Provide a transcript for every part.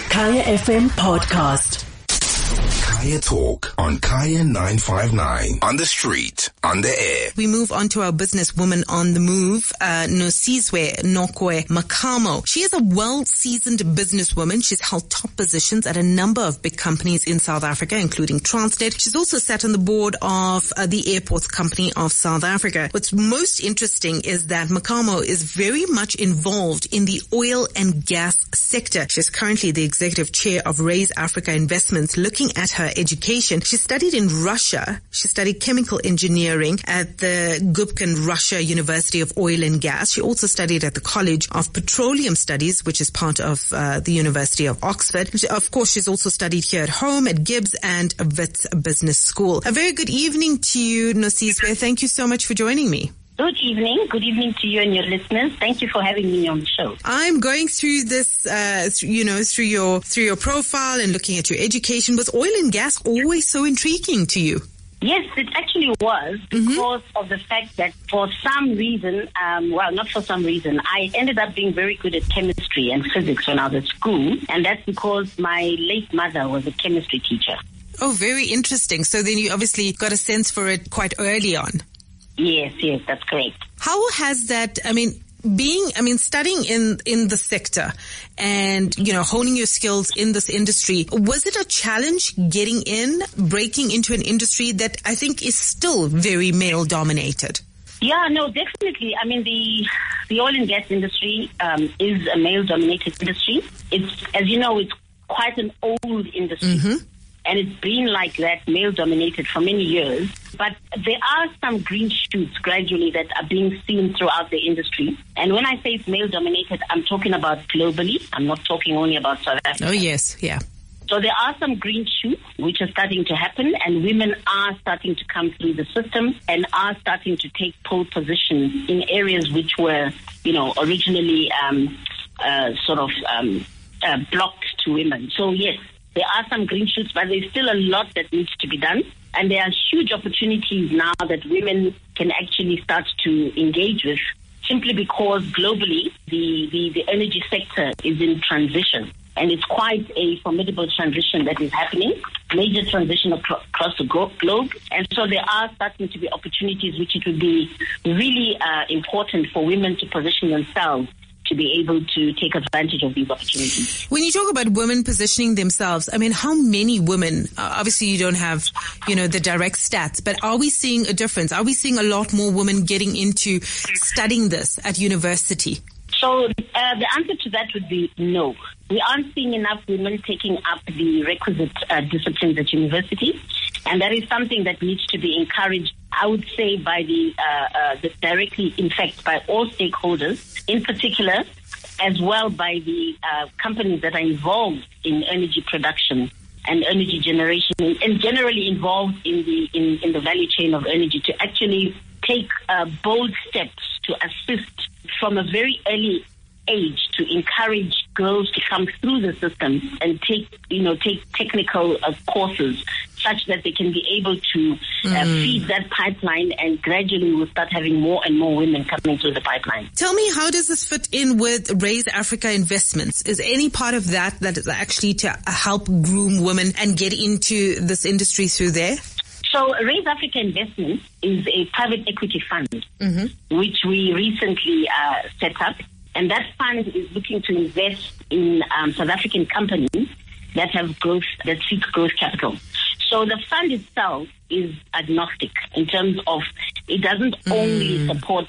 Kaya FM podcast. Kaya Talk on Kaya 959. On the street, on the air. We move on to our businesswoman on the move, Nosizwe Nokwe Makamo. She is a well-seasoned businesswoman. She's held top positions at a number of big companies in South Africa, including Transnet. She's also sat on the board of the Airports Company of South Africa. What's most interesting is that Makamo is very much involved in the oil and gas sector. She's currently the executive chair of Raise Africa Investments. Looking at her education, she studied in Russia. She studied chemical engineering at the Gubkin Russia University of Oil and Gas. She also studied at the College of Petroleum Studies, which is part of the University of Oxford. Of course, she's also studied here at home at Gibbs and Wits Business School. A very good evening to you, Nosizwe. Thank you so much for joining me. Good evening. Good evening to you and your listeners. Thank you for having me on the show. I'm going through this, through your profile and looking at your education. Was oil and gas always so intriguing to you? Yes, it actually was because of the fact that for some reason, not for some reason, I ended up being very good at chemistry and physics when I was at school. And that's because my late mother was a chemistry teacher. Oh, very interesting. So then you obviously got a sense for it quite early on. Yes, that's correct. How has that, studying in the sector and, honing your skills in this industry, was it a challenge breaking into an industry that I think is still very male dominated? Yeah, no, definitely. I mean, the oil and gas industry is a male dominated industry. It's, as you know, it's quite an old industry. Mm-hmm. And it's been like that, male-dominated for many years. But there are some green shoots gradually that are being seen throughout the industry. And when I say it's male-dominated, I'm talking about globally. I'm not talking only about South Africa. Oh, yes, yeah. So there are some green shoots which are starting to happen, and women are starting to come through the system and are starting to take pole positions in areas which were, originally blocked to women. So, yes. There are some green shoots, but there's still a lot that needs to be done. And there are huge opportunities now that women can actually start to engage with, simply because globally the energy sector is in transition. And it's quite a formidable transition that is happening, major transition across the globe. And so there are starting to be opportunities which it would be really important for women to position themselves to be able to take advantage of these opportunities. When you talk about women positioning themselves, how many women, obviously you don't have, the direct stats, but are we seeing a difference? Are we seeing a lot more women getting into studying this at university? So the answer to that would be no. We aren't seeing enough women taking up the requisite disciplines at university. And that is something that needs to be encouraged, I would say, by directly, in fact, by all stakeholders, in particular, as well by the companies that are involved in energy production and energy generation, and generally involved in the value chain of energy, to actually take bold steps to assist from a very early age to encourage girls to come through the system and take technical courses such that they can be able to feed that pipeline, and gradually we'll start having more and more women coming through the pipeline. Tell me, how does this fit in with Raise Africa Investments? Is any part of that is actually to help groom women and get into this industry through there? So Raise Africa Investments is a private equity fund, which we recently set up. And that fund is looking to invest in South African companies that have growth, that seek growth capital. So the fund itself is agnostic in terms of it doesn't only support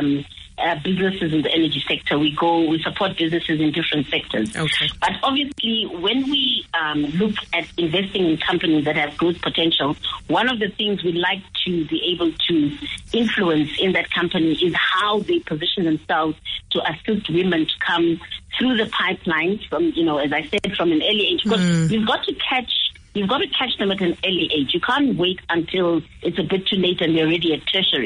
businesses in the energy sector. We support businesses in different sectors. Okay. But obviously, when we look at investing in companies that have growth potential, one of the things we like to be able to influence in that company is how they position themselves to assist women to come through the pipeline from, as I said, from an early age. Because you've got to catch them at an early age. You can't wait until it's a bit too late and they're already at tertiary.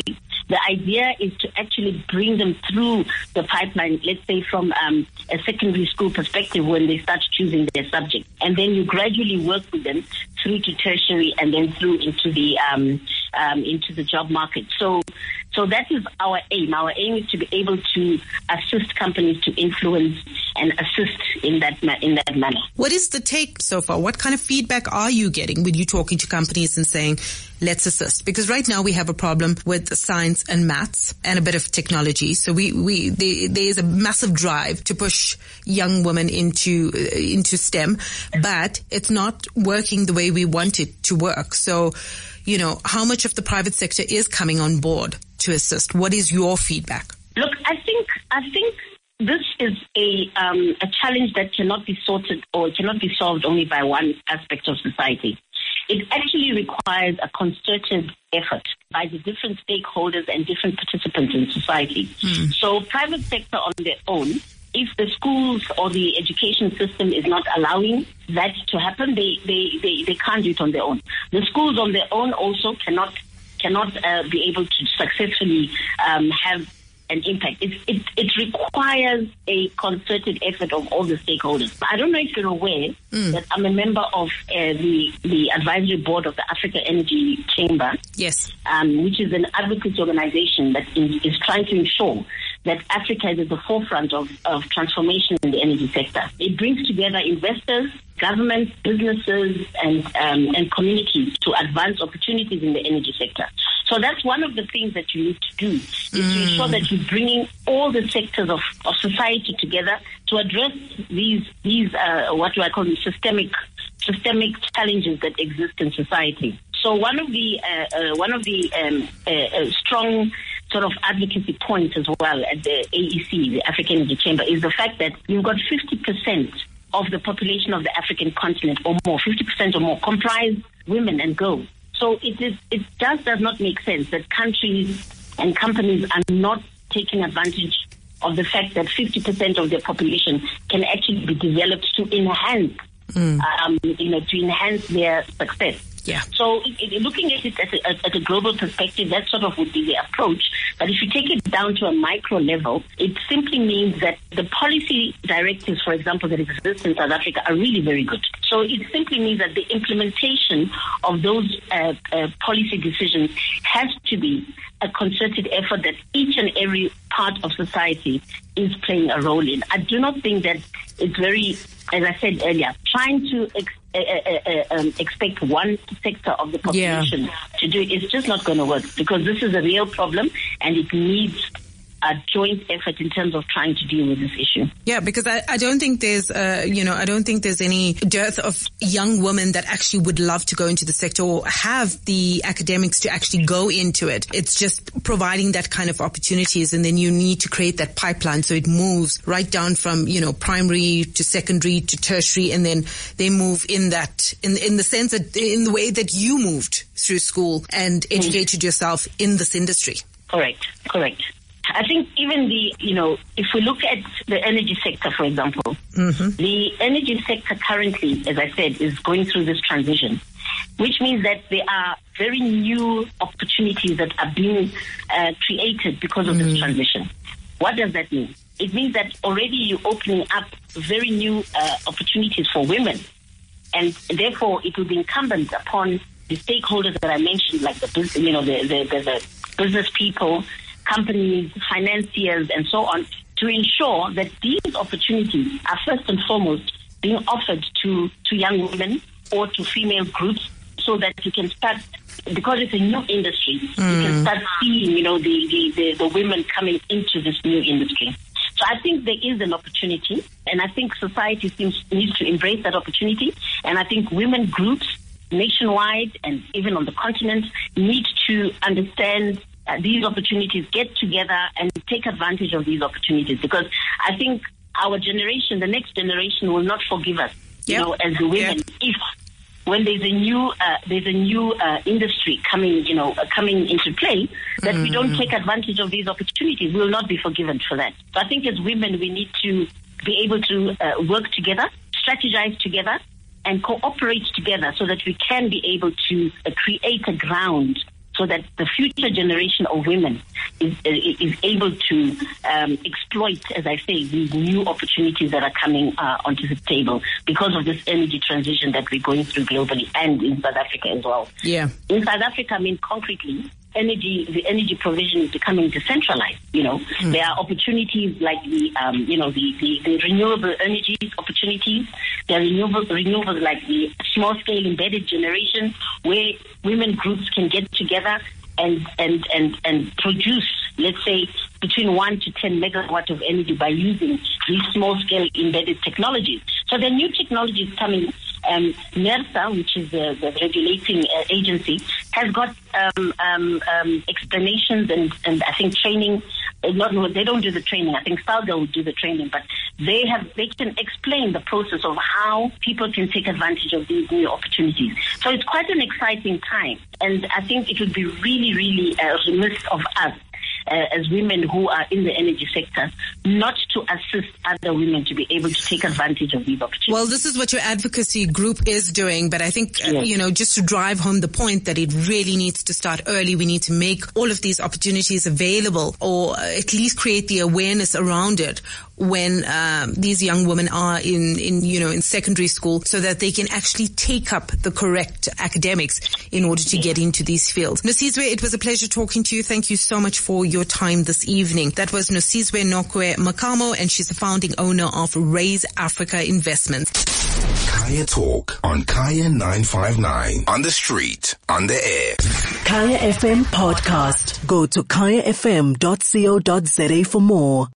The idea is to actually bring them through the pipeline, let's say from a secondary school perspective when they start choosing their subject. And then you gradually work with them through to tertiary and then through into the job market. So that is our aim. Our aim is to be able to assist companies to influence and assist in that manner. What is the take so far? What kind of feedback are you getting when you're talking to companies and saying, let's assist? Because right now we have a problem with science and maths and a bit of technology. So there is a massive drive to push young women into STEM, but it's not working the way we want it to work. So, how much of the private sector is coming on board to assist? What is your feedback? Look, I think this is a challenge that cannot be sorted or cannot be solved only by one aspect of society. It actually requires a concerted effort by the different stakeholders and different participants in society. So private sector on their own, if the schools or the education system is not allowing that to happen, they can't do it on their own. The schools on their own also cannot be able to successfully have an impact. It requires a concerted effort of all the stakeholders. I don't know if you're aware that I'm a member of the advisory board of the Africa Energy Chamber. Yes. Which is an advocacy organization that is trying to ensure that Africa is at the forefront of transformation in the energy sector. It brings together investors, governments, businesses, and communities to advance opportunities in the energy sector. So that's one of the things that you need to do, is to ensure that you're bringing all the sectors of society together to address these what do I call them, systemic challenges that exist in society. So one of the strong sort of advocacy points as well at the AEC, the African Energy Chamber, is the fact that you've got 50% of the population of the African continent or more, 50% or more, comprise women and girls. So it just does not make sense that countries and companies are not taking advantage of the fact that 50% of their population can actually be developed to enhance, to enhance their success. Yeah. So looking at it at a global perspective, that sort of would be the approach. But if you take it down to a micro level, it simply means that the policy directives, for example, that exist in South Africa are really very good. So it simply means that the implementation of those policy decisions has to be a concerted effort that each and every part of society is playing a role in. I do not think that it's very, as I said earlier, trying to expect one sector of the population to do it is just not going to work, because this is a real problem and it needs a joint effort in terms of trying to deal with this issue. Yeah, because I don't think there's, I don't think there's any dearth of young women that actually would love to go into the sector or have the academics to actually go into it. It's just providing that kind of opportunities, and then you need to create that pipeline so it moves right down from, primary to secondary to tertiary, and then they move in that, in the sense that, in the way that you moved through school and educated yourself in this industry. Correct. I think even if we look at the energy sector, for example, the energy sector currently, as I said, is going through this transition, which means that there are very new opportunities that are being created because of this transition. What does that mean? It means that already you're opening up very new opportunities for women, and therefore it will be incumbent upon the stakeholders that I mentioned, like the business people, companies, financiers, and so on, to ensure that these opportunities are first and foremost being offered to young women or to female groups, so that you can start, because it's a new industry, you can start seeing, the women coming into this new industry. So I think there is an opportunity, and I think society needs to embrace that opportunity, and I think women groups nationwide and even on the continent need to understand these opportunities, get together and take advantage of these opportunities, because I think our generation, the next generation, will not forgive us, as the women, if when there's a new industry coming into play, that we don't take advantage of these opportunities. We will not be forgiven for that. So I think as women, we need to be able to work together, strategize together, and cooperate together, so that we can be able to create a ground so that the future generation of women is able to exploit, as I say, these new opportunities that are coming onto the table because of this energy transition that we're going through globally and in South Africa as well. Yeah. In South Africa, I mean, concretely, the energy provision is becoming decentralized. There are opportunities like the renewable energy opportunities. There are renewables like the small scale embedded generation, where women groups can get together and produce, let's say, between 1 to 10 megawatt of energy by using these small scale embedded technologies. So there are new technologies coming. NERSA, which is the regulating agency, has got explanations and I think training. They don't do the training. I think SALGA will do the training, but they can explain the process of how people can take advantage of these new opportunities. So it's quite an exciting time, and I think it would be really, really remiss of us as women who are in the energy sector not to assist other women to be able to take advantage of these opportunities. Well, this is what your advocacy group is doing, but I think, yes. Just to drive home the point that it really needs to start early, we need to make all of these opportunities available, or at least create the awareness around it when these young women are in secondary school, so that they can actually take up the correct academics in order to get into these fields. Nosizwe, it was a pleasure talking to you. Thank you so much for your time this evening. That was Nosizwe Nokwe Makamo, and she's the founding owner of Raise Africa Investments. Kaya Talk on Kaya 959. On the street, on the air. Kaya FM podcast. Go to kayafm.co.za for more.